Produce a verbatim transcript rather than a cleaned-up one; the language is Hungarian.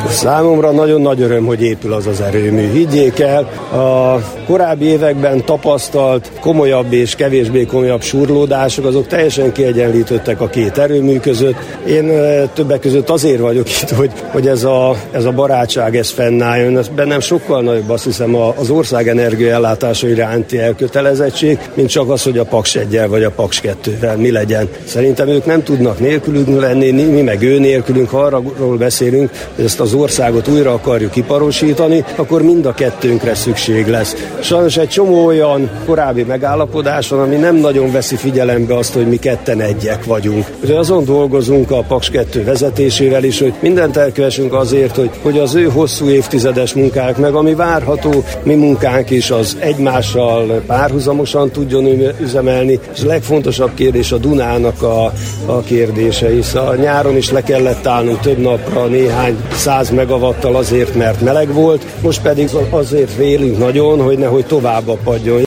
Számomra nagyon nagy öröm, hogy épül az az erőmű. Higgyék el, a korábbi években tapasztalt komolyabb és kevésbé komolyabb surlódások, azok teljesen kiegyenlítődtek a két erőmű között. Én többek között azért vagyok itt, hogy, hogy ez, a, ez a barátság ez fennálljon. Ez bennem sokkal nagyobb, azt hiszem, az ország energiaellátása iránti elkötelezettség, mint csak az, hogy a Paks egyel vagy a Paks kettővel mi legyen. Szerintem ők nem tudnak nélkülünk lenni, mi meg ő nélkülünk. Ha arról beszélünk, hogy ezt az országot újra akarjuk iparosítani, akkor mind a kettőnkre szükség lesz. Sajnos egy csomó olyan korábbi megállapodás van, ami nem nagyon veszi figyelembe azt, hogy mi ketten egyek vagyunk. Ugye azon dolgozunk a Paks kettő vezetésével is, hogy mindent elkövessünk azért, hogy, hogy az ő hosszú évtizedes munkák, meg ami várható, mi munkánk is az egymással párhuzamosan tudjon üzemelni. És a legfontosabb kérdés a Dunának a, a kérdése, hisz a nyáron is le kellett állnunk több napra néhány száz megawattal azért, mert meleg volt, most pedig azért félünk nagyon, hogy nehogy tovább apadjon.